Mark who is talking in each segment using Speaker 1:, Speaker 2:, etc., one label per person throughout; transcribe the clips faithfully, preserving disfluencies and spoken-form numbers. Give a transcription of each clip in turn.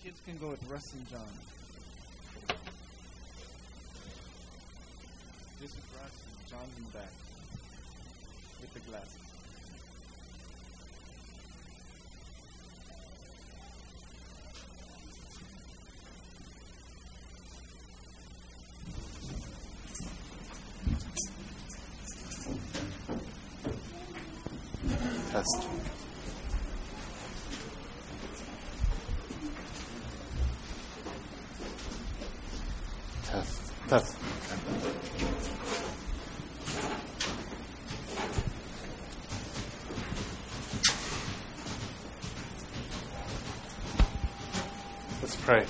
Speaker 1: kids can go with Russ and John. This is Russ and John's in the back with the glasses.
Speaker 2: Test. Test. Test. Let's pray.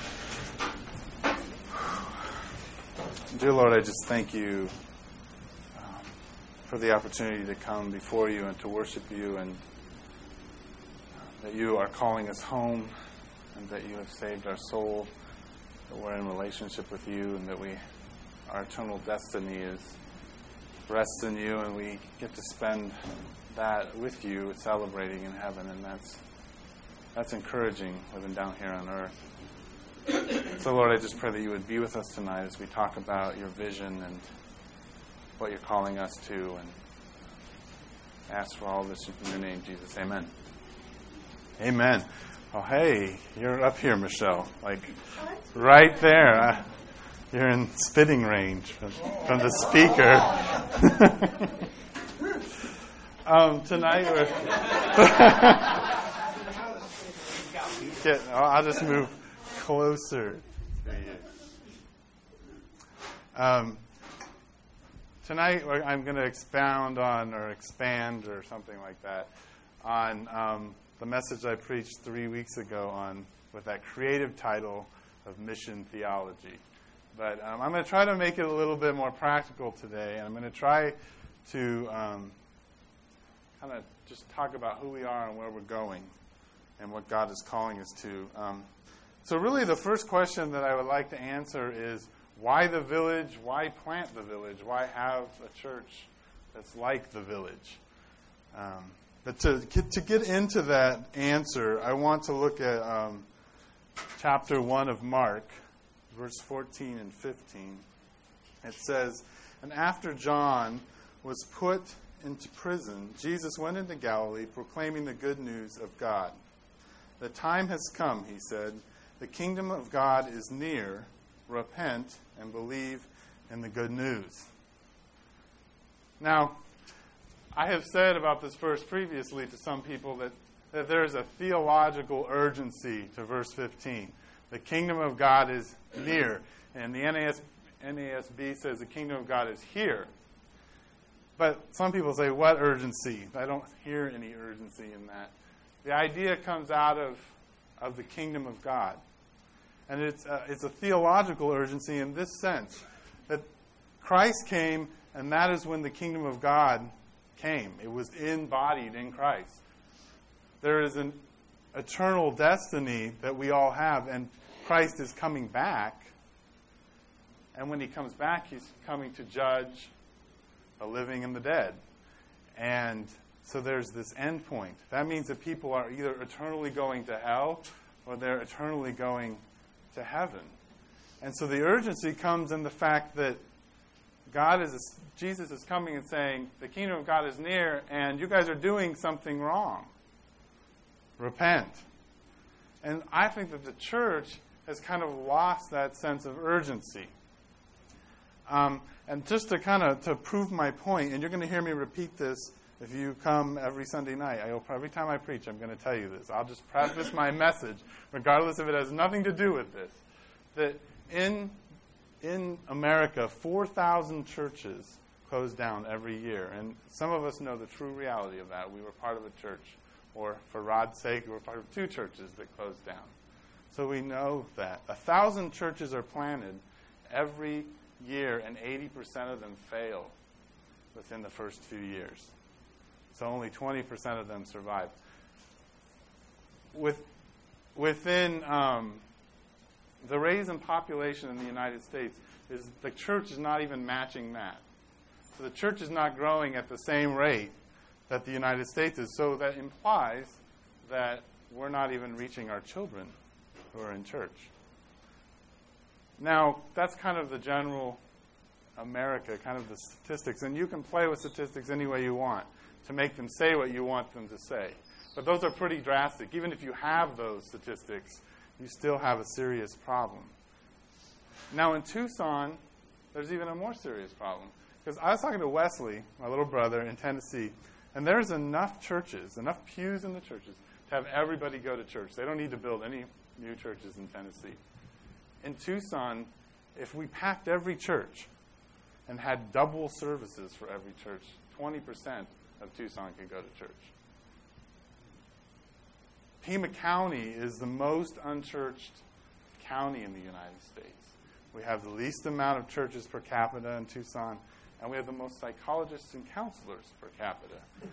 Speaker 2: Dear Lord, I just thank you um, for the opportunity to come before you and to worship you, and that you are calling us home, and that you have saved our soul, that we're in relationship with you, and that we our eternal destiny is rests in you, and we get to spend that with you, celebrating in heaven, and that's that's encouraging living down here on earth. So Lord, I just pray that you would be with us tonight as we talk about your vision and what you're calling us to, and ask for all this in your name, Jesus. Amen. Amen. Oh, hey, you're up here, Michelle. Like, right there. Uh, you're in spitting range from, from the speaker. um, tonight we're... Get, I'll just move closer to you. Um, tonight I'm going to expound on, or expand, or something like that, on um, the message I preached three weeks ago on with that creative title of Mission Theology. But um, I'm going to try to make it a little bit more practical today, and I'm going to try to um, kind of just talk about who we are and where we're going, and what God is calling us to. Um, so really the first question that I would like to answer is, why the village? Why plant the village? Why have a church that's like the village? Um, but to get, to get into that answer, I want to look at um, chapter one of Mark, verse fourteen and fifteen. It says, "And after John was put into prison, Jesus went into Galilee proclaiming the good news of God. The time has come," he said. "The kingdom of God is near. Repent and believe in the good news." Now, I have said about this verse previously to some people that, that there is a theological urgency to verse fifteen. The kingdom of God is near. And the N A S B says the kingdom of God is here. But some people say, what urgency? I don't hear any urgency in that. The idea comes out of, of the kingdom of God. And it's a, it's a theological urgency in this sense, that Christ came, and that is when the kingdom of God came. It was embodied in Christ. There is an eternal destiny that we all have, and Christ is coming back. And when he comes back, he's coming to judge the living and the dead. And so there's this end point. That means that people are either eternally going to hell or they're eternally going to heaven. And so the urgency comes in the fact that God is, Jesus is coming and saying, the kingdom of God is near, and you guys are doing something wrong. Repent. And I think that the church has kind of lost that sense of urgency. Um, and just to kind of to prove my point, and you're going to hear me repeat this if you come every Sunday night. I, every time I preach, I'm going to tell you this. I'll just preface my message, regardless if it has nothing to do with this, that in in America, four thousand churches close down every year. And some of us know the true reality of that. We were part of a church, or for Rod's sake, we were part of two churches that closed down. So we know that. A thousand churches are planted every year, and eighty percent of them fail within the first few years. So only twenty percent of them survive. With, within um, the raise in population in the United States, is the church is not even matching that. So the church is not growing at the same rate that the United States is. So that implies that we're not even reaching our children who are in church. Now, that's kind of the general America, kind of the statistics. And you can play with statistics any way you want to make them say what you want them to say. But those are pretty drastic. Even if you have those statistics, you still have a serious problem. Now, in Tucson, there's even a more serious problem. Because I was talking to Wesley, my little brother, in Tennessee, and there's enough churches, enough pews in the churches, to have everybody go to church. They don't need to build any new churches in Tennessee. In Tucson, if we packed every church and had double services for every church, twenty percent of Tucson could go to church. Pima County is the most unchurched county in the United States. We have the least amount of churches per capita in Tucson, and we have the most psychologists and counselors per capita,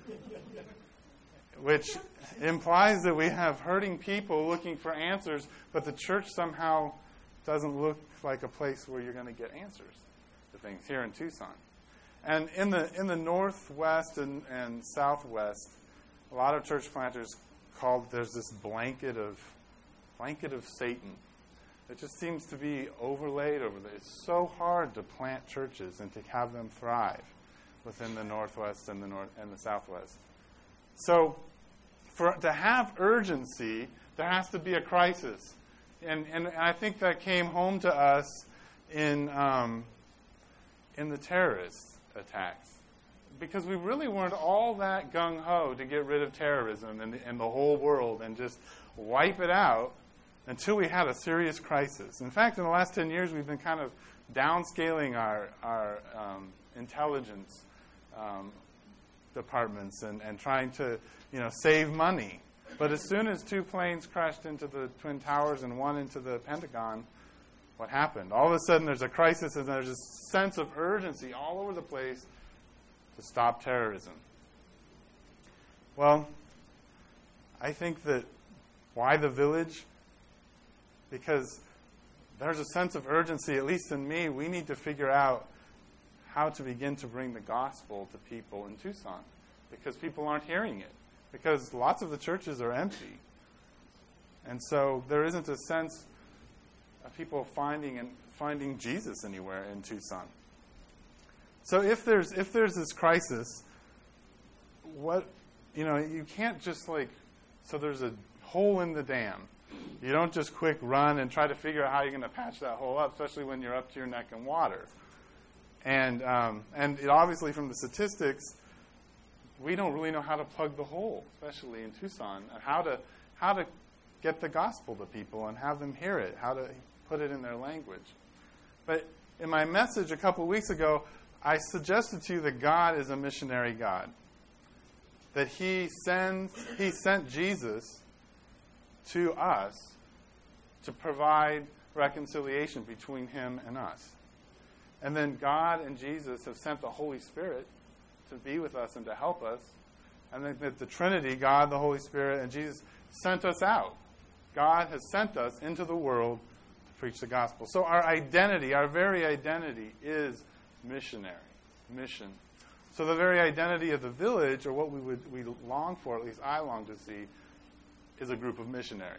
Speaker 2: which implies that we have hurting people looking for answers, but the church somehow doesn't look like a place where you're going to get answers to things here in Tucson. And in the in the northwest and, and southwest, a lot of church planters called there's this blanket of blanket of Satan. It just seems to be overlaid over there. It's so hard to plant churches and to have them thrive within the northwest and the north and the southwest. So, for to have urgency, there has to be a crisis, and and I think that came home to us in um, in the terrorist attacks, because we really weren't all that gung ho to get rid of terrorism and and the whole world and just wipe it out until we had a serious crisis. In fact, in the last ten years, we've been kind of downscaling our our um, intelligence um, departments and, and trying to, you know, save money. But as soon as two planes crashed into the Twin Towers and one into the Pentagon, what happened? All of a sudden, there's a crisis and there's this sense of urgency all over the place to stop terrorism. Well, I think that why the village? Because there's a sense of urgency, at least in me. We need to figure out how to begin to bring the gospel to people in Tucson, because people aren't hearing it, because lots of the churches are empty. And so there isn't a sense of people finding and finding Jesus anywhere in Tucson. So if there's if there's this crisis, what you know, you can't just like so there's a hole in the dam. You don't just quick run and try to figure out how you're going to patch that hole up, especially when you're up to your neck in water. And um, and it obviously from the statistics, we don't really know how to plug the hole, especially in Tucson, and how to how to get the gospel to people and have them hear it, how to put it in their language. But in my message a couple weeks ago, I suggested to you that God is a missionary God, that He sends He sent Jesus to us to provide reconciliation between Him and us. And then God and Jesus have sent the Holy Spirit to be with us and to help us. And then that the Trinity, God, the Holy Spirit, and Jesus sent us out. God has sent us into the world to preach the gospel. So our identity, our very identity is missionary, mission. So the very identity of the village, or what we would we long for, at least I long to see, is a group of missionaries.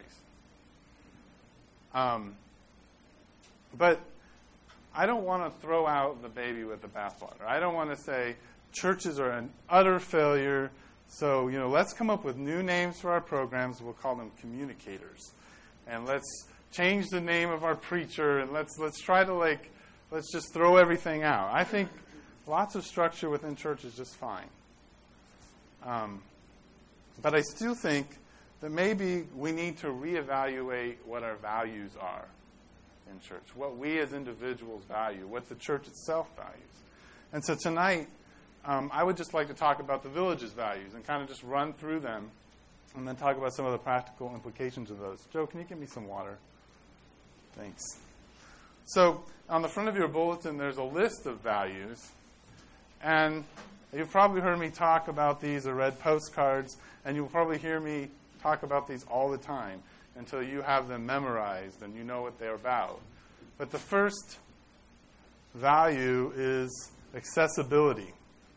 Speaker 2: Um, but I don't want to throw out the baby with the bathwater. I don't want to say churches are an utter failure, so, you know, let's come up with new names for our programs. We'll call them communicators. And let's change the name of our preacher, and let's let's try to, like, let's just throw everything out. I think lots of structure within church is just fine. Um, but I still think that maybe we need to reevaluate what our values are in church, what we as individuals value, what the church itself values. And so tonight, um, I would just like to talk about the village's values and kind of just run through them and then talk about some of the practical implications of those. Joe, can you give me some water? Thanks. So on the front of your bulletin, there's a list of values. And you've probably heard me talk about these or read postcards, and you'll probably hear me talk about these all the time until you have them memorized and you know what they're about. But the first value is accessibility.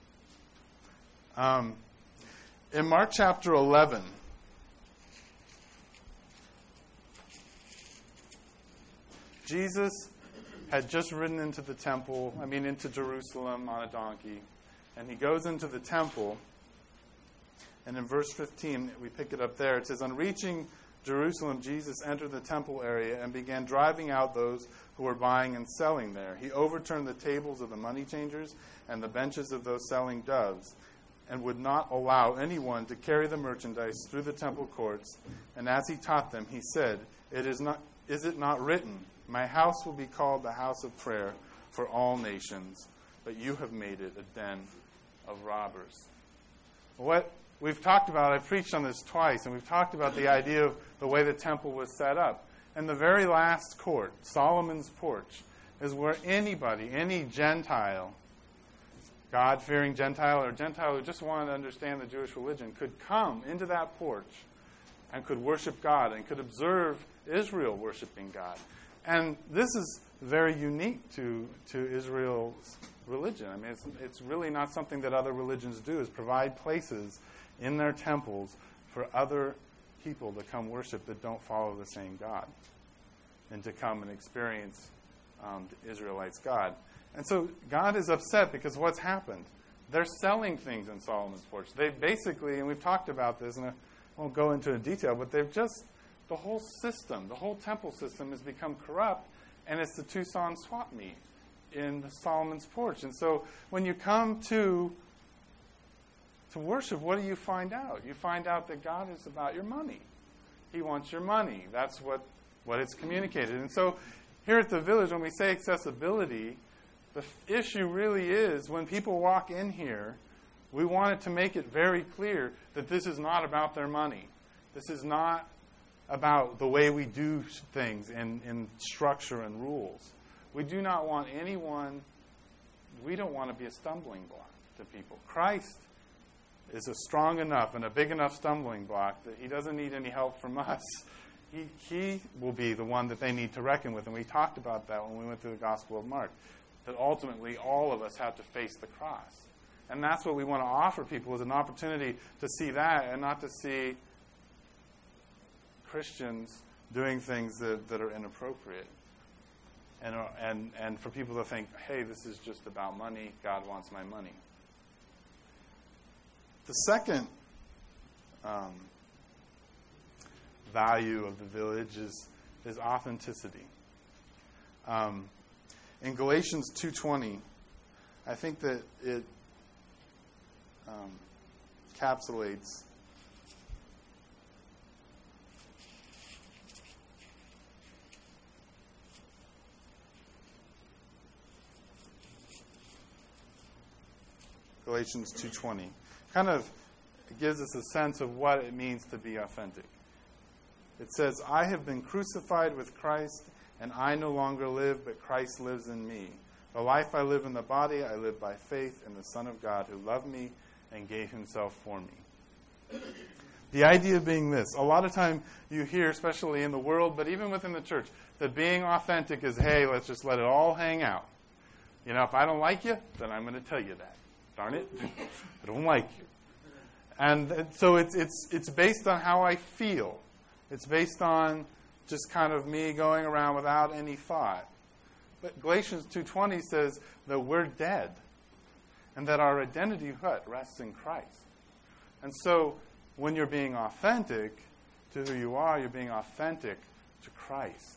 Speaker 2: Um, in Mark chapter eleven, Jesus had just ridden into the temple, I mean into Jerusalem on a donkey, and he goes into the temple, and in verse fifteen, we pick it up there, it says, on reaching Jerusalem, Jesus entered the temple area and began driving out those who were buying and selling there. He overturned the tables of the money changers and the benches of those selling doves, and would not allow anyone to carry the merchandise through the temple courts. And as he taught them, he said, "It is not, is it not written, my house will be called the house of prayer for all nations, but you have made it a den of robbers." What we've talked about, I've preached on this twice, and we've talked about the idea of the way the temple was set up. And the very last court, Solomon's porch, is where anybody, any Gentile, God-fearing Gentile or Gentile who just wanted to understand the Jewish religion, could come into that porch and could worship God and could observe Israel worshiping God. And this is very unique to, to Israel's religion. I mean, it's, it's really not something that other religions do, is provide places in their temples for other people to come worship that don't follow the same God and to come and experience um, the Israelites' God. And so God is upset because what's happened? They're selling things in Solomon's porch. They've basically, and we've talked about this, and I won't go into detail, but they've just, the whole system, the whole temple system has become corrupt, and it's the Tucson swap meet in Solomon's porch. And so when you come to to worship, what do you find out? You find out that God is about your money. He wants your money. That's what, what it's communicated. And so here at the Village, when we say accessibility, the f- issue really is when people walk in here, we want it to make it very clear that this is not about their money. This is not about the way we do things in, in structure and rules. We do not want anyone, we don't want to be a stumbling block to people. Christ is a strong enough and a big enough stumbling block that he doesn't need any help from us. He, he will be the one that they need to reckon with. And we talked about that when we went through the Gospel of Mark, that ultimately all of us have to face the cross. And that's what we want to offer people, is an opportunity to see that and not to see Christians doing things that, that are inappropriate. And, and, and for people to think, hey, this is just about money. God wants my money. The second um, value of the Village is, is authenticity. Um, in Galatians two twenty, I think that it um, encapsulates Galatians two twenty. Kind of gives us a sense of what it means to be authentic. It says, "I have been crucified with Christ, and I no longer live, but Christ lives in me. The life I live in the body, I live by faith in the Son of God who loved me and gave himself for me." The idea being this: a lot of time you hear, especially in the world, but even within the church, that being authentic is, hey, let's just let it all hang out. You know, if I don't like you, then I'm going to tell you that. Darn it, I don't like you. And so it's it's it's based on how I feel. It's based on just kind of me going around without any thought. But Galatians two twenty says that we're dead, and that our identity what rests in Christ. And so when you're being authentic to who you are, you're being authentic to Christ.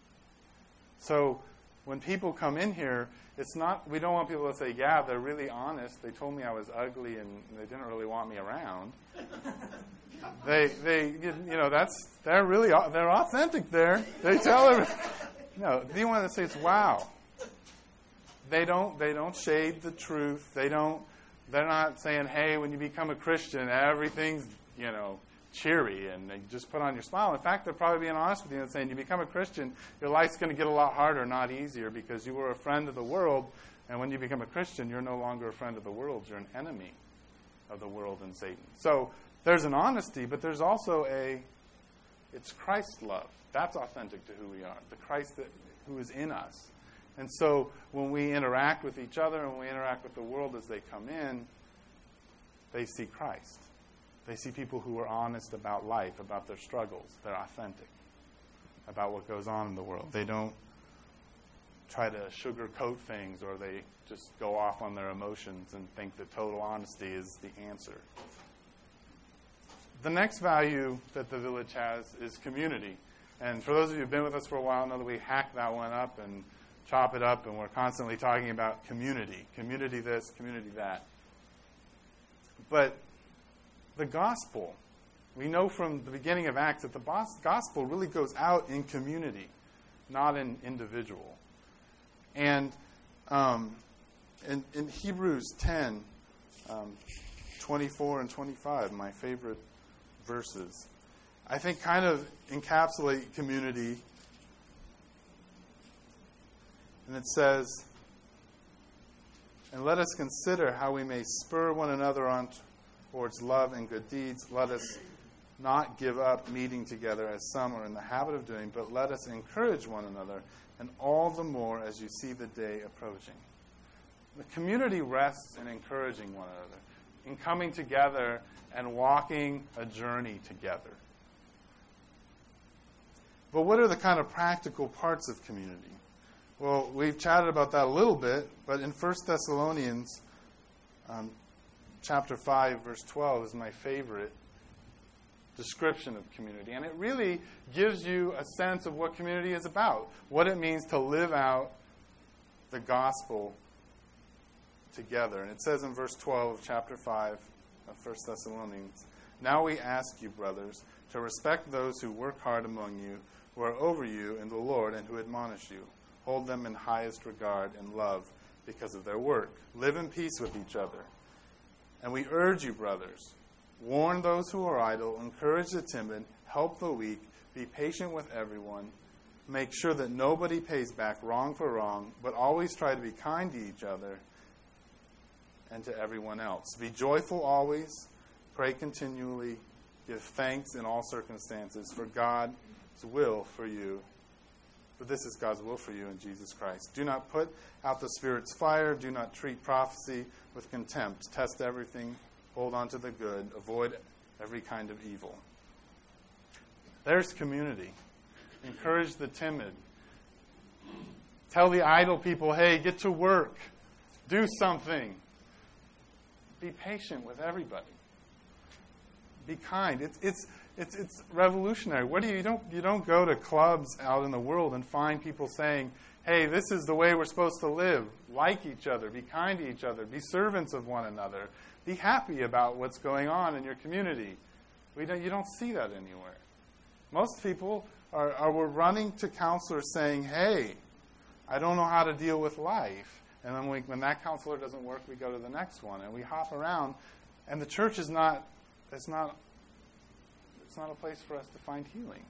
Speaker 2: So when people come in here, it's not, we don't want people to say, yeah, they're really honest. They told me I was ugly and they didn't really want me around. they, they, you know, that's, they're really, they're authentic there. They tell everyone. No, you want to say it's, wow. They don't, they don't shade the truth. They don't, they're not saying, hey, when you become a Christian, everything's, you know, cheery and they just put on your smile. In fact, they're probably being honest with you and saying, you become a Christian, your life's going to get a lot harder, not easier, because you were a friend of the world, and when you become a Christian, you're no longer a friend of the world. You're an enemy of the world and Satan. So there's an honesty, but there's also a, it's Christ's love. That's authentic to who we are, the Christ that, who is in us. And so when we interact with each other and when we interact with the world as they come in, they see Christ. They see people who are honest about life, about their struggles. They're authentic about what goes on in the world. They don't try to sugarcoat things, or they just go off on their emotions and think that total honesty is the answer. The next value that the village has is community. And for those of you who've been with us for a while, know that we hack that one up and chop it up, and we're constantly talking about community. Community this, community that. But the gospel, we know from the beginning of Acts that the gospel really goes out in community, not in individual. And um, in, in Hebrews ten, um, twenty-four and twenty-five, my favorite verses, I think kind of encapsulate community. And it says, "And let us consider how we may spur one another on towards love and good deeds. Let us not give up meeting together as some are in the habit of doing, but let us encourage one another, and all the more as you see the day approaching." The community rests in encouraging one another, in coming together and walking a journey together. But what are the kind of practical parts of community? Well, we've chatted about that a little bit, but in First Thessalonians um, chapter five, verse twelve is my favorite description of community. And it really gives you a sense of what community is about, what it means to live out the gospel together. And it says in verse twelve of chapter five of First Thessalonians, "Now we ask you, brothers, to respect those who work hard among you, who are over you in the Lord, and who admonish you. Hold them in highest regard and love because of their work. Live in peace with each other. And we urge you, brothers, warn those who are idle, encourage the timid, help the weak, be patient with everyone. Make sure that nobody pays back wrong for wrong, but always try to be kind to each other and to everyone else. Be joyful always, pray continually, give thanks in all circumstances, for God's will for you. For this is God's will for you in Jesus Christ. Do not put out the Spirit's fire. Do not treat prophecy with contempt. Test everything. Hold on to the good. Avoid every kind of evil." There's community. Encourage the timid. Tell the idle people, hey, get to work. Do something. Be patient with everybody. Be kind. It's it's it's it's revolutionary. What do you, you don't you don't go to clubs out in the world and find people saying, "Hey, this is the way we're supposed to live. Like each other. Be kind to each other. Be servants of one another. Be happy about what's going on in your community." We don't. You don't see that anywhere. Most people are, are we're running to counselors saying, "Hey, I don't know how to deal with life." And then we, when that counselor doesn't work, we go to the next one, and we hop around. And the church is not. It's not. It's not a place for us to find healing.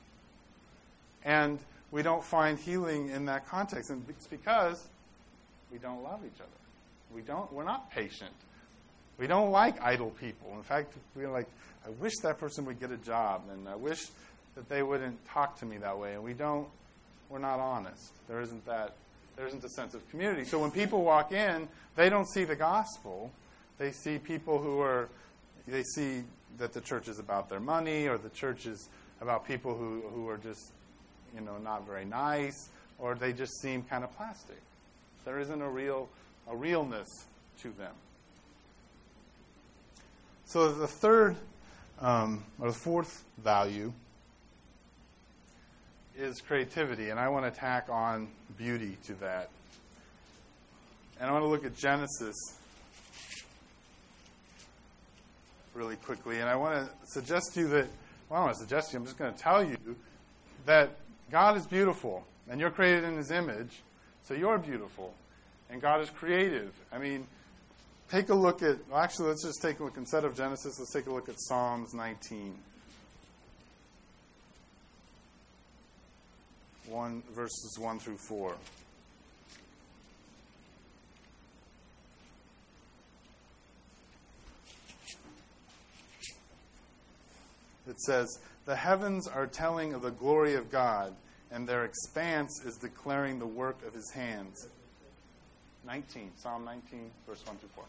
Speaker 2: And we don't find healing in that context, and it's because we don't love each other. We don't. We're not patient. We don't like idle people. In fact, we're like, I wish that person would get a job, and I wish that they wouldn't talk to me that way. And we don't. We're not honest. There isn't that. There isn't a sense of community. So when people walk in, they don't see the gospel. They see people who are. They see that the church is about their money, or the church is about people who, who are just, you know, not very nice, or they just seem kind of plastic. There isn't a real a realness to them. So the third um, or the fourth value is creativity, and I want to tack on beauty to that. And I want to look at Genesis really quickly, and I want to suggest to you that, well, I don't want to suggest to you, I'm just going to tell you that God is beautiful, and you're created in His image, so you're beautiful, and God is creative. I mean, take a look at, well, actually, let's just take a look, instead of Genesis, let's take a look at Psalms nineteen. One, verses one through four. It says, "The heavens are telling of the glory of God, and their expanse is declaring the work of His hands." nineteen, Psalm nineteen, verse one through four.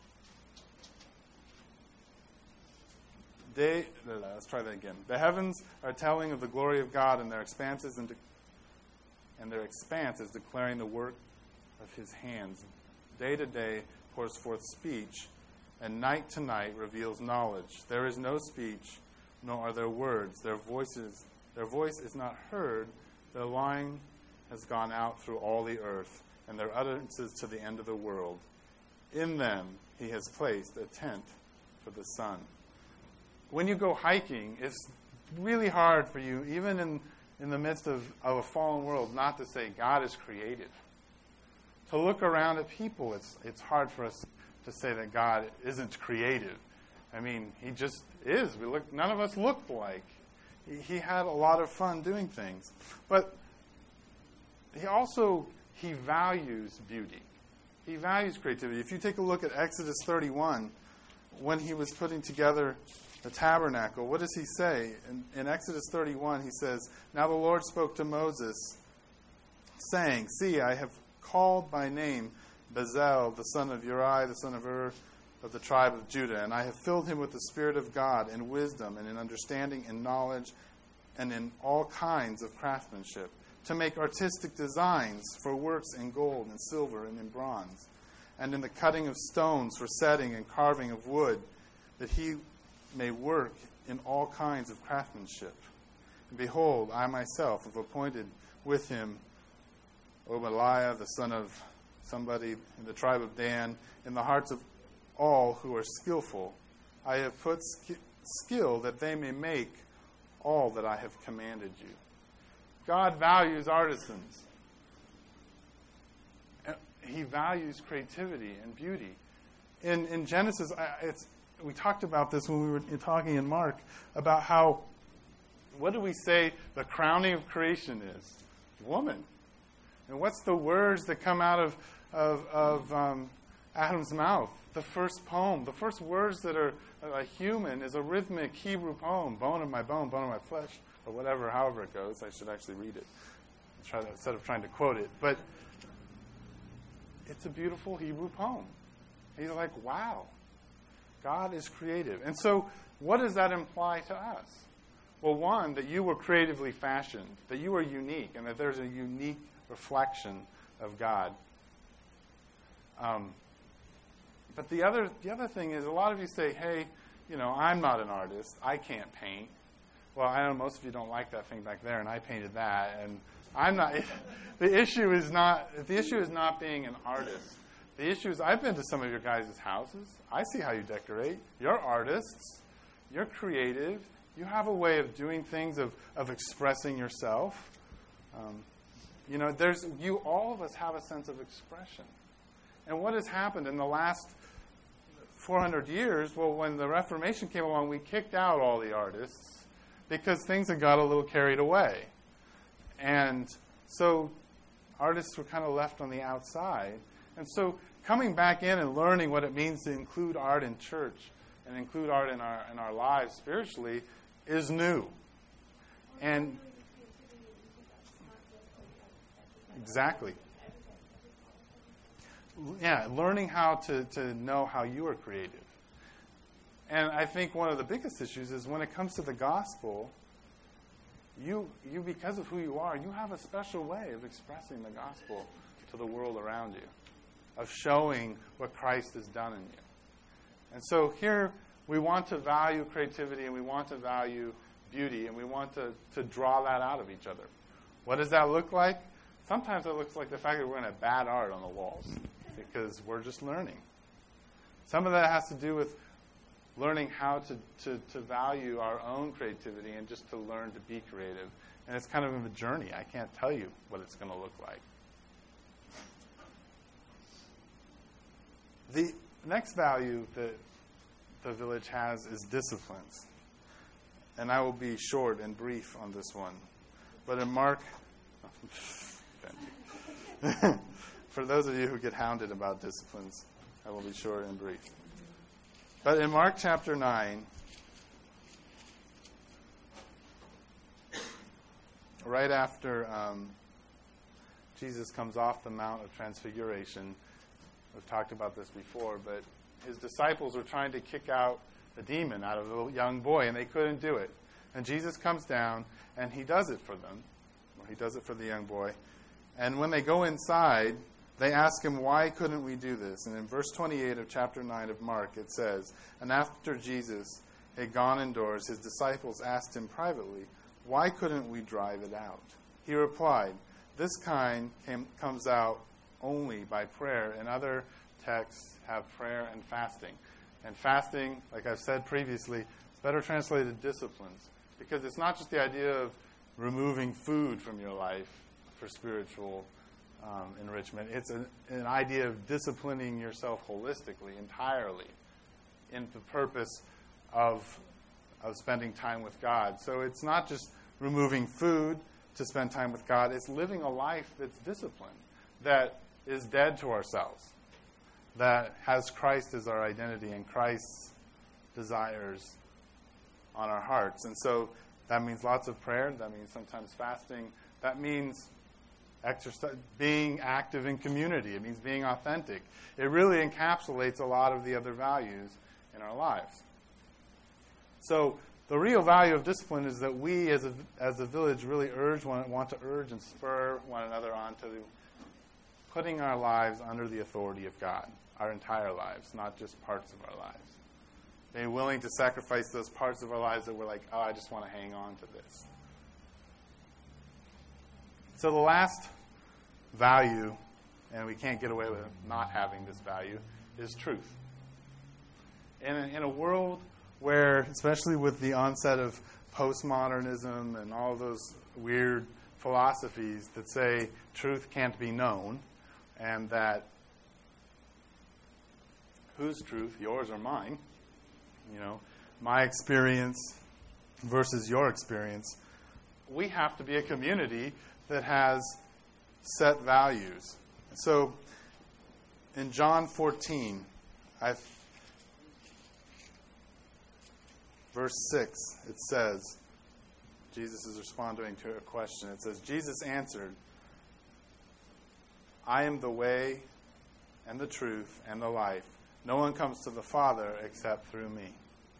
Speaker 2: They, let's try that again. "The heavens are telling of the glory of God, and their expanses and, de- and their expanse is declaring the work of his hands. Day to day pours forth speech, and night to night reveals knowledge. There is no speech, nor are there words. Their voices, their voice is not heard. Their line has gone out through all the earth, and their utterances to the end of the world. In them he has placed a tent for the sun. When you go hiking, it's really hard for you, even in, in the midst of, of a fallen world, not to say God is creative. To look around at people, it's it's hard for us to say that God isn't creative. I mean, he just is. We look. None of us look alike. He, he had a lot of fun doing things. But he also, he values beauty. He values creativity. If you take a look at Exodus thirty-one, when he was putting together the tabernacle, what does he say? In, in Exodus thirty-one, he says, "Now the Lord spoke to Moses, saying, See, I have called by name Bezalel, the son of Uri, the son of Ur, of the tribe of Judah, and I have filled him with the Spirit of God in wisdom and in understanding and knowledge and in all kinds of craftsmanship, to make artistic designs for works in gold and silver and in bronze, and in the cutting of stones for setting and carving of wood, that he may work in all kinds of craftsmanship. And behold, I myself have appointed with him Obadiah, the son of somebody in the tribe of Dan, in the hearts of all who are skillful. I have put sk- skill that they may make all that I have commanded you." God values artisans. He values creativity and beauty. In in Genesis, it's, we talked about this when we were talking in Mark, about how, what do we say the crowning of creation is? Woman. And what's the words that come out of, of, of um, Adam's mouth? The first poem. The first words that are a human is a rhythmic Hebrew poem. Bone of my bone, bone of my flesh, or whatever, however it goes. I should actually read it try to, instead of trying to quote it. But it's a beautiful Hebrew poem. He's like, wow, God is creative. And so what does that imply to us? Well, one, that you were creatively fashioned, that you are unique, and that there's a unique reflection of God. Um, but the other the other thing is, a lot of you say, hey, you know, I'm not an artist. I can't paint. Well, I know most of you don't like that thing back there, and I painted that. And I'm not. The issue is not the issue is not being an artist. The issue is, I've been to some of your guys' houses. I see how you decorate. You're artists. You're creative. You have a way of doing things, of, of expressing yourself. Um, you know, there's you. All of us have a sense of expression. And what has happened in the last four hundred years? Well, when the Reformation came along, we kicked out all the artists because things had got a little carried away. And so artists were kind of left on the outside. And so coming back in and learning what it means to include art in church and include art in our in our lives spiritually is new. And exactly. Yeah, learning how to, to know how you are creative. And I think one of the biggest issues is when it comes to the gospel, you you because of who you are, you have a special way of expressing the gospel to the world around you, of showing what Christ has done in you. And so here we want to value creativity and we want to value beauty and we want to, to draw that out of each other. What does that look like? Sometimes it looks like the fact that we're going to have bad art on the walls because we're just learning. Some of that has to do with learning how to, to, to value our own creativity and just to learn to be creative. And it's kind of a journey. I can't tell you what it's going to look like. The next value that the village has is disciplines. And I will be short and brief on this one. But in Mark, for those of you who get hounded about disciplines, I will be short and brief. But in Mark chapter nine, right after um, Jesus comes off the Mount of Transfiguration, we've talked about this before, but his disciples were trying to kick out the demon out of the young boy, and they couldn't do it. And Jesus comes down, and he does it for them. Or he does it for the young boy. And when they go inside, They ask him, why couldn't we do this? And in verse twenty-eight of chapter nine of Mark, it says, and after Jesus had gone indoors, his disciples asked him privately, why couldn't we drive it out? He replied, this kind came, comes out only by prayer. And other texts have prayer and fasting. And fasting, like I've said previously, is better translated disciplines, because it's not just the idea of removing food from your life for spiritual um, enrichment. It's an, an idea of disciplining yourself holistically, entirely, in the purpose of of spending time with God. So it's not just removing food to spend time with God. It's living a life that's disciplined, that is dead to ourselves, that has Christ as our identity and Christ's desires on our hearts. And so that means lots of prayer. That means sometimes fasting. That means exercise, being active in community. It means being authentic. It really encapsulates a lot of the other values in our lives. So the real value of discipline is that we as a, as a village really urge one, want to urge and spur one another on to putting our lives under the authority of God, our entire lives, not just parts of our lives. Being willing to sacrifice those parts of our lives that we're like, oh, I just want to hang on to this. So the last value, and we can't get away with not having this value, is truth. In a, in a world where, especially with the onset of postmodernism and all those weird philosophies that say truth can't be known, and that whose truth, yours or mine, you know, my experience versus your experience, we have to be a community that has set values. So in John fourteen, I've, verse six, it says, Jesus is responding to a question. It says, Jesus answered, I am the way and the truth and the life. No one comes to the Father except through me.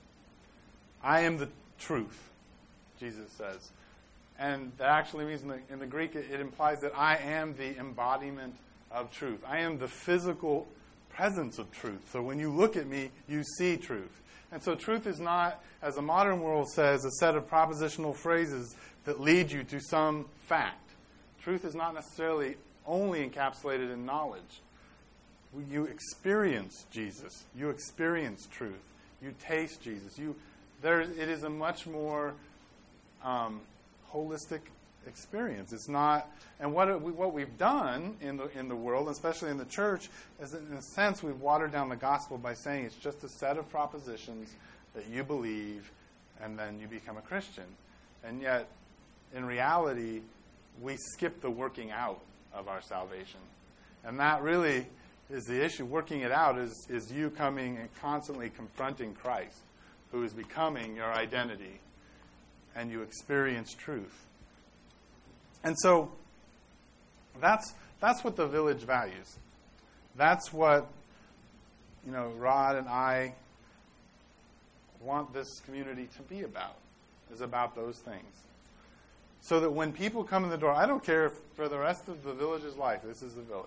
Speaker 2: I am the truth, Jesus says. And that actually means in the, in the Greek, it, it implies that I am the embodiment of truth. I am the physical presence of truth. So when you look at me, you see truth. And so truth is not, as the modern world says, a set of propositional phrases that lead you to some fact. Truth is not necessarily only encapsulated in knowledge. You experience Jesus. You experience truth. You taste Jesus. You, there, it is a much more um, holistic experience. It's not, and what it, what we've done in the in the world, especially in the church, is in a sense we've watered down the gospel by saying it's just a set of propositions that you believe, and then you become a Christian. And yet, in reality, we skip the working out of our salvation, and that really is the issue. Working it out is is you coming and constantly confronting Christ, who is becoming your identity, and you experience truth. And so that's that's what the village values. That's what, you know, Rod and I want this community to be about, is about those things. So that when people come in the door, I don't care if for the rest of the village's life, this is the village.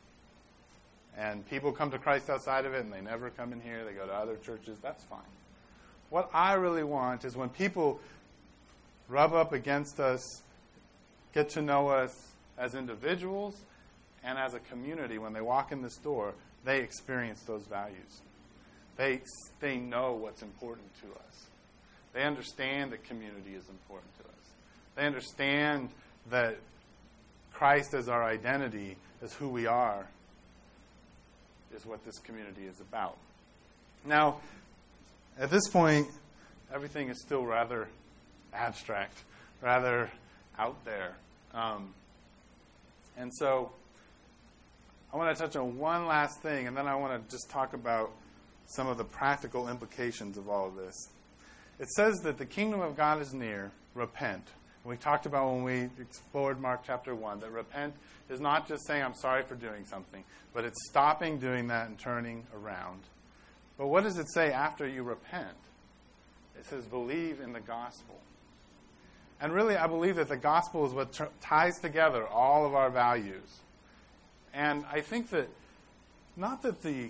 Speaker 2: And people come to Christ outside of it and they never come in here, they go to other churches, that's fine. What I really want is when people rub up against us, get to know us as individuals and as a community, when they walk in this door, they experience those values. They they know what's important to us. They understand that community is important to us. They understand that Christ as our identity, as who we are, is what this community is about. Now, at this point, everything is still rather abstract, rather out there. Um, and so I want to touch on one last thing, and then I want to just talk about some of the practical implications of all of this. It says that the kingdom of God is near, repent. And we talked about when we explored Mark chapter one, that repent is not just saying I'm sorry for doing something, but it's stopping doing that and turning around. But what does it say after you repent? It says believe in the gospel. And really, I believe that the gospel is what t- ties together all of our values. And I think that, not that the,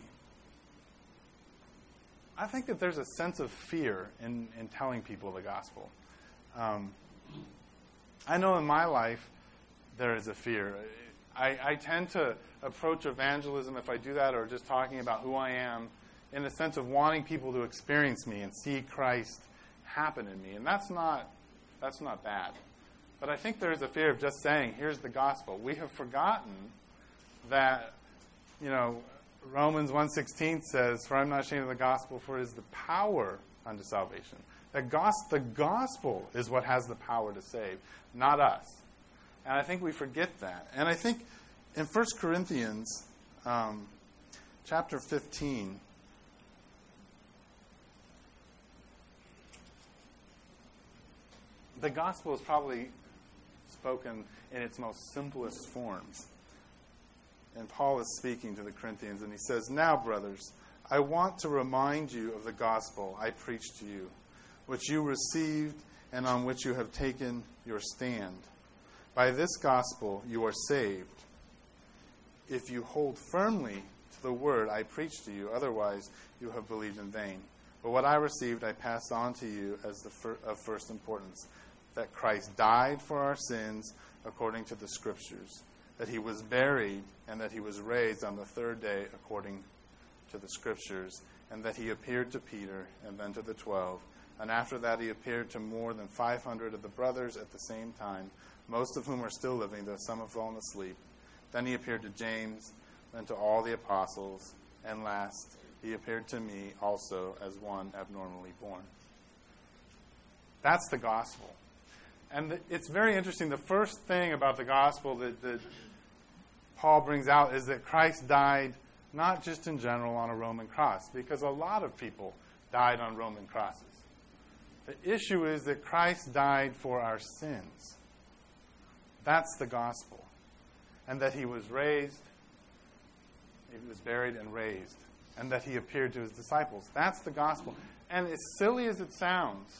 Speaker 2: I think that there's a sense of fear in, in telling people the gospel. Um, I know in my life there is a fear. I, I tend to approach evangelism, if I do that, or just talking about who I am, in the sense of wanting people to experience me and see Christ happen in me. And that's not that's not bad. But I think there is a fear of just saying, here's the gospel. We have forgotten that, you know, Romans one sixteen says, for I'm not ashamed of the gospel, for it is the power unto salvation. The, gos- the gospel is what has the power to save, not us. And I think we forget that. And I think in First Corinthians um, chapter fifteen, the gospel is probably spoken in its most simplest forms. And Paul is speaking to the Corinthians, and he says, now, brothers, I want to remind you of the gospel I preached to you, which you received and on which you have taken your stand. By this gospel you are saved, if you hold firmly to the word I preached to you. Otherwise, you have believed in vain. But what I received I passed on to you as the fir- of first importance, that Christ died for our sins according to the Scriptures, that he was buried, and that he was raised on the third day according to the Scriptures, and that he appeared to Peter and then to the twelve. And after that he appeared to more than five hundred of the brothers at the same time, most of whom are still living, though some have fallen asleep. Then he appeared to James, then to all the apostles, and last he appeared to me also as one abnormally born. That's the gospel. And the, it's very interesting. The first thing about the gospel that, that Paul brings out is that Christ died not just in general on a Roman cross, because a lot of people died on Roman crosses. The issue is that Christ died for our sins. That's the gospel. And that he was raised, he was buried and raised, and that he appeared to his disciples. That's the gospel. And as silly as it sounds,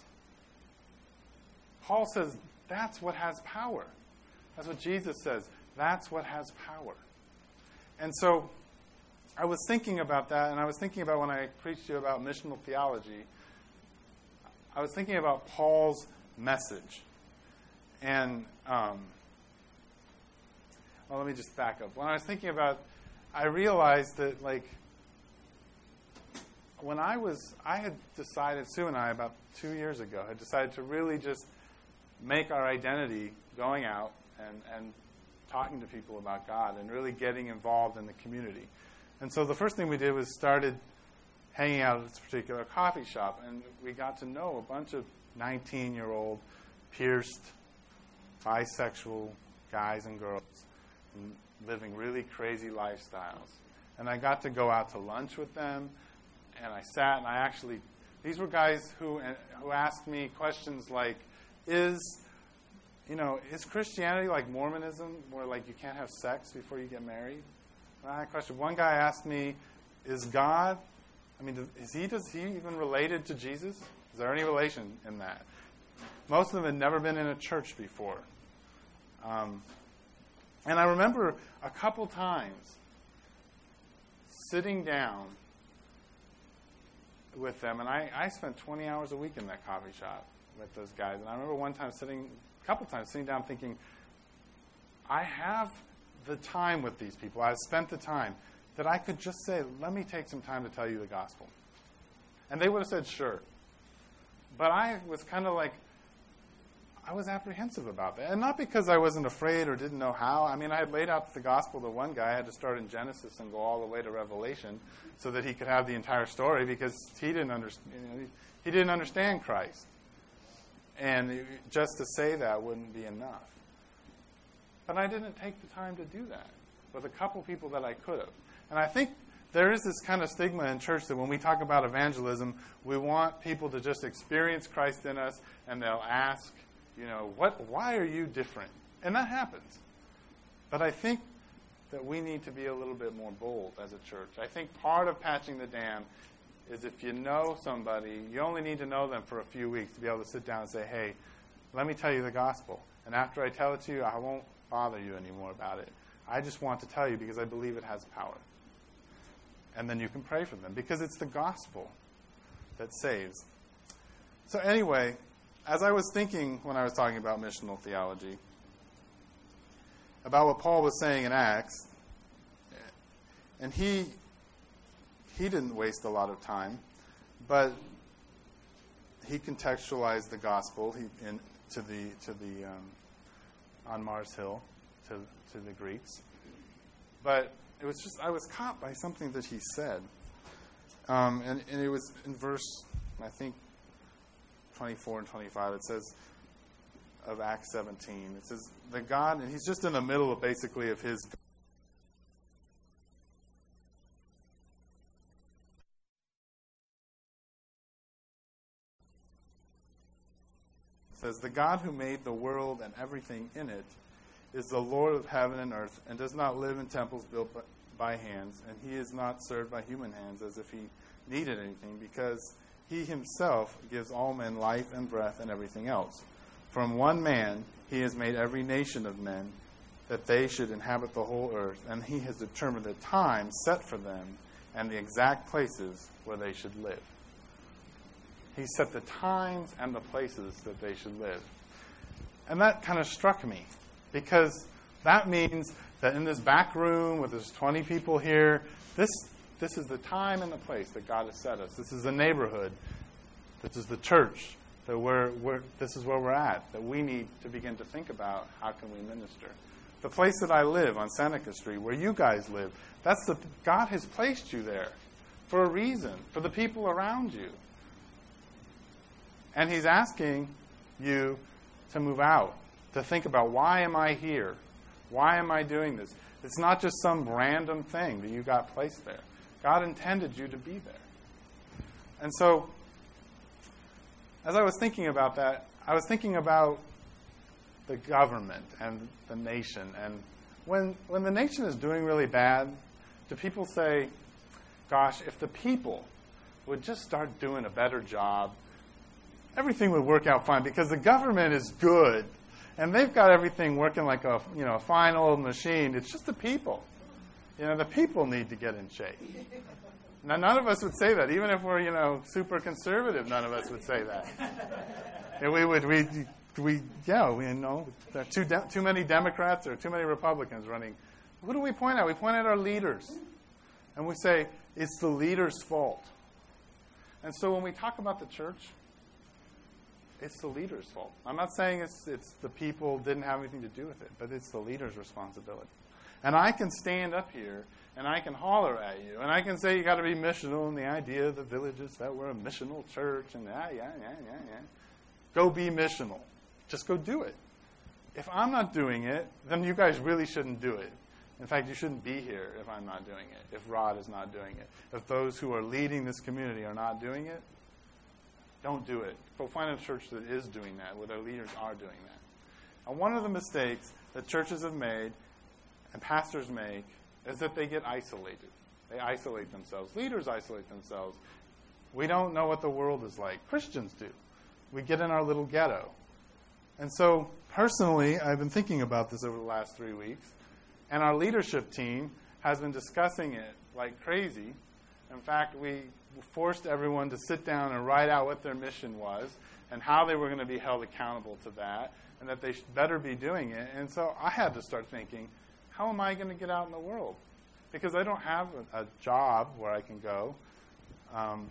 Speaker 2: Paul says that's what has power. That's what Jesus says. That's what has power. And so I was thinking about that, and I was thinking about when I preached to you about missional theology, I was thinking about Paul's message. And, um, well, let me just back up. When I was thinking about, I realized that, like, when I was, I had decided, Sue and I, about two years ago, had decided to really just make our identity going out and, and talking to people about God and really getting involved in the community. And so the first thing we did was started hanging out at this particular coffee shop, and we got to know a bunch of nineteen-year-old pierced bisexual guys and girls living really crazy lifestyles. And I got to go out to lunch with them, and I sat and I actually, these were guys who who asked me questions like, is, you know, is Christianity like Mormonism, where like you can't have sex before you get married? And I had a question. One guy asked me, is God, I mean, is he, does he even related to Jesus? Is there any relation in that? Most of them had never been in a church before. Um, and I remember a couple times sitting down with them, and I, I spent twenty hours a week in that coffee shop with those guys. And I remember one time sitting, a couple times sitting down thinking, I have the time with these people. I've spent the time that I could just say, let me take some time to tell you the gospel. And they would have said, sure. But I was kind of like, I was apprehensive about that. And not because I wasn't afraid or didn't know how. I mean, I had laid out the gospel to one guy. I had to start in Genesis and go all the way to Revelation so that he could have the entire story, because he didn't understand, you know, he didn't understand Christ. And just to say that wouldn't be enough. But I didn't take the time to do that with a couple people that I could have. And I think there is this kind of stigma in church that when we talk about evangelism, we want people to just experience Christ in us, and they'll ask, you know, what? Why are you different? And that happens. But I think that we need to be a little bit more bold as a church. I think part of patching the dam is if you know somebody, you only need to know them for a few weeks to be able to sit down and say, hey, let me tell you the gospel. And after I tell it to you, I won't bother you anymore about it. I just want to tell you because I believe it has power. And then you can pray for them because it's the gospel that saves. So anyway, as I was thinking when I was talking about missional theology, about what Paul was saying in Acts, and he he didn't waste a lot of time, but he contextualized the gospel he, in, to the to the um, on Mars Hill to to the Greeks. But it was just I was caught by something that he said, um, and and it was in verse I think twenty-four and twenty-five. It says of Acts seventeen. It says the God, and he's just in the middle of basically of his. Says, the God who made the world and everything in it is the Lord of heaven and earth and does not live in temples built by hands, and he is not served by human hands as if he needed anything, because he himself gives all men life and breath and everything else. From one man he has made every nation of men that they should inhabit the whole earth, and he has determined the time set for them and the exact places where they should live. He set the times and the places that they should live. And that kind of struck me, because that means that in this back room with there's twenty people here, this this is the time and the place that God has set us. This is the neighborhood. This is the church. That we're, we're, this is where we're at, that we need to begin to think about how can we minister. The place that I live on Seneca Street, where you guys live, that's the God has placed you there for a reason, for the people around you. And he's asking you to move out, to think about, why am I here? Why am I doing this? It's not just some random thing that you got placed there. God intended you to be there. And so, as I was thinking about that, I was thinking about the government and the nation. And when when the nation is doing really bad, do people say, gosh, if the people would just start doing a better job, everything would work out fine, because the government is good and they've got everything working like a you know a fine old machine. It's just the people. You know, the people need to get in shape. Now, none of us would say that. Even if we're, you know, super conservative, none of us would say that. And we would, we, we, yeah, we know there are too de- too many Democrats or too many Republicans running. Who do we point at? We point at our leaders, and we say it's the leaders' fault. And so when we talk about the church, it's the leader's fault. I'm not saying it's it's the people didn't have anything to do with it, but it's the leader's responsibility. And I can stand up here and I can holler at you, and I can say you got to be missional, and the idea of the villages that we're a missional church, and yeah, yeah, yeah, yeah, yeah. Go be missional. Just go do it. If I'm not doing it, then you guys really shouldn't do it. In fact, you shouldn't be here if I'm not doing it, if Rod is not doing it. If those who are leading this community are not doing it, don't do it. Go find a church that is doing that, where their leaders are doing that. And one of the mistakes that churches have made and pastors make is that they get isolated. They isolate themselves. Leaders isolate themselves. We don't know what the world is like. Christians do. We get in our little ghetto. And so, personally, I've been thinking about this over the last three weeks, and our leadership team has been discussing it like crazy. In fact, we forced everyone to sit down and write out what their mission was and how they were going to be held accountable to that, and that they should better be doing it. And so I had to start thinking, how am I going to get out in the world? Because I don't have a, a job where I can go. Um,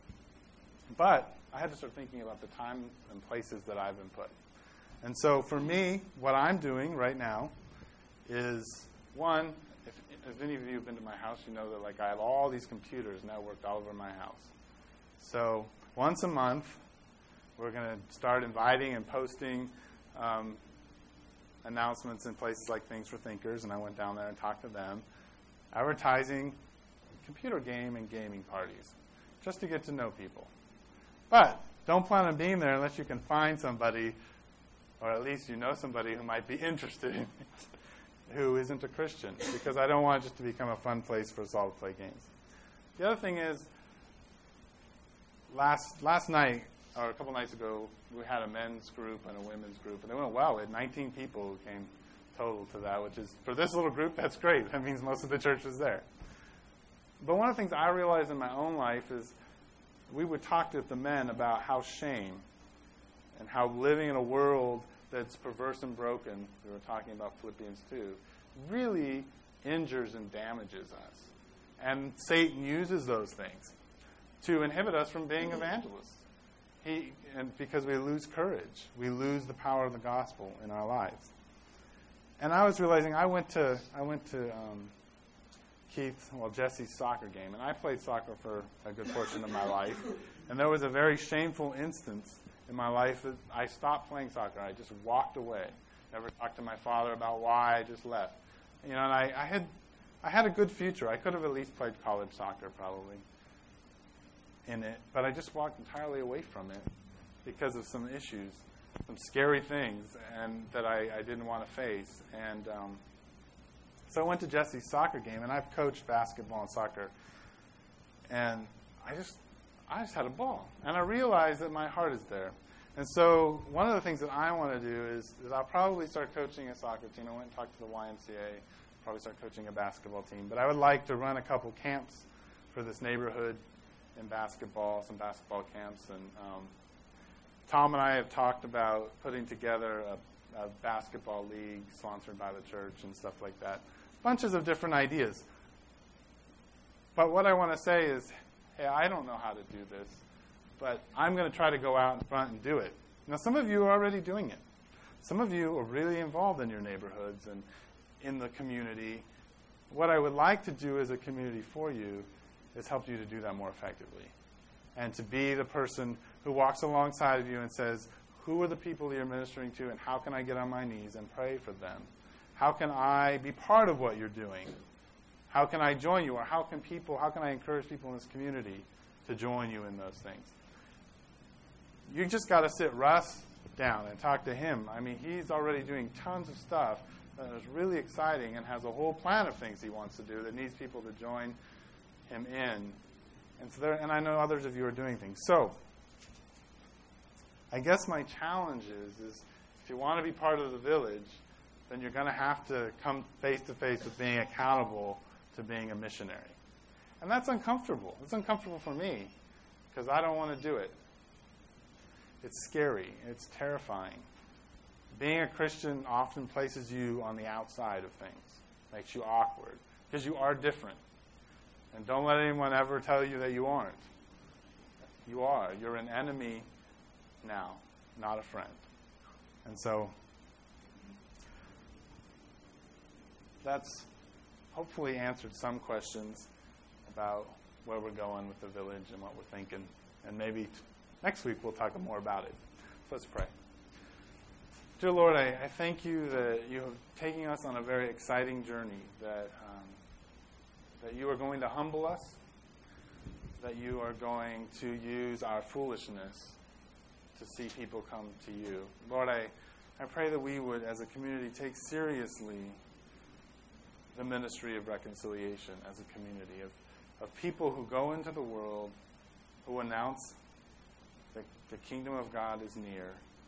Speaker 2: but I had to start thinking about the time and places that I've been put. And so for me, what I'm doing right now is, one, if, if any of you have been to my house, you know that like I have all these computers networked all over my house. So once a month, we're going to start inviting and posting um, announcements in places like Things for Thinkers, and I went down there and talked to them, advertising computer game and gaming parties, just to get to know people. But don't plan on being there unless you can find somebody, or at least you know somebody who might be interested in it, who isn't a Christian, because I don't want it just to become a fun place for us all to play games. The other thing is, last last night, or a couple nights ago, we had a men's group and a women's group, and they went well. We had nineteen people who came total to that, which is, for this little group, that's great. That means most of the church is there. But one of the things I realized in my own life is we would talk to the men about how shame and how living in a world that's perverse and broken, we were talking about Philippians two, really injures and damages us. And Satan uses those things to inhibit us from being evangelists. He, and because we lose courage. We lose the power of the gospel in our lives. And I was realizing I went to I went to um, Keith's, well, Jesse's soccer game, and I played soccer for a good portion of my life. And there was a very shameful instance in my life that I stopped playing soccer. I just walked away. Never talked to my father about why. I just left. You know, and I, I had I had a good future. I could have at least played college soccer probably in it, but I just walked entirely away from it because of some issues, some scary things, and that I, I didn't want to face. And um, so I went to Jesse's soccer game, and I've coached basketball and soccer, and I just I just had a ball, and I realized that my heart is there. And so one of the things that I want to do is, is I'll probably start coaching a soccer team. I went and talked to the Y M C A, probably start coaching a basketball team. But I would like to run a couple camps for this neighborhood in basketball, some basketball camps. And um, Tom and I have talked about putting together a, a basketball league sponsored by the church and stuff like that. Bunches of different ideas. But what I want to say is, hey, I don't know how to do this, but I'm going to try to go out in front and do it. Now, some of you are already doing it. Some of you are really involved in your neighborhoods and in the community. What I would like to do as a community for you is help you to do that more effectively and to be the person who walks alongside of you and says, who are the people that you're ministering to, and how can I get on my knees and pray for them? How can I be part of what you're doing? How can I join you? Or how can people, how can I encourage people in this community to join you in those things? You just got to sit Russ down and talk to him. I mean, he's already doing tons of stuff that is really exciting and has a whole plan of things he wants to do that needs people to join him in. And so there, and I know others of you are doing things. So I guess my challenge is, is if you want to be part of the village, then you're going to have to come face to face with being accountable to being a missionary. And that's uncomfortable. It's uncomfortable for me because I don't want to do it. It's scary. It's terrifying. Being a Christian often places you on the outside of things, makes you awkward, because you are different. And don't let anyone ever tell you that you aren't. You are. You're an enemy now, not a friend. And so that's hopefully answered some questions about where we're going with the village and what we're thinking. And maybe t- next week we'll talk more about it. So let's pray. Dear Lord, I, I thank you that you have taken us on a very exciting journey, that um, that you are going to humble us, that you are going to use our foolishness to see people come to you. Lord, I, I pray that we would, as a community, take seriously the ministry of reconciliation as a community, of, of people who go into the world, who announce that the kingdom of God is near,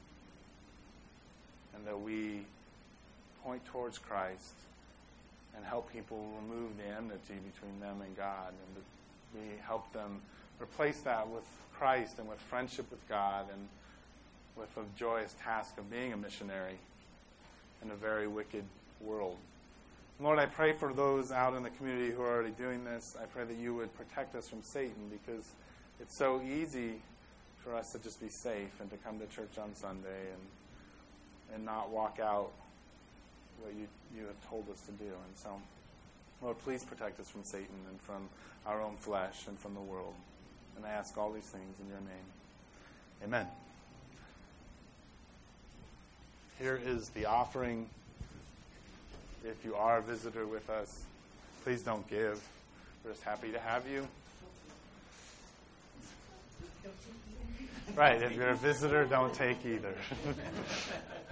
Speaker 2: and that we point towards Christ and help people remove the enmity between them and God, and that we help them replace that with Christ and with friendship with God and with a joyous task of being a missionary in a very wicked world. Lord, I pray for those out in the community who are already doing this. I pray that you would protect us from Satan, because it's so easy for us to just be safe and to come to church on Sunday and and not walk out what you, you have told us to do. And so, Lord, please protect us from Satan and from our own flesh and from the world. And I ask all these things in your name. Amen. Here is the offering. If you are a visitor with us, please don't give. We're just happy to have you. Right, if you're a visitor, don't take either.